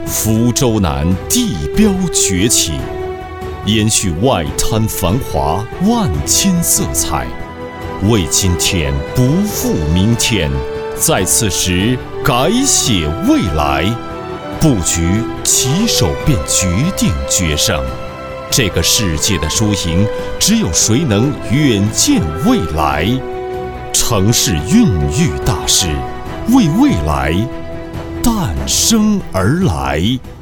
福州南地标崛起，延续外滩繁华万千色彩，为今天不负明天，在此时改写未来。布局起手便决定决胜，这个世界的输赢，只有谁能远见未来。城市孕育大师，为未来诞生而来。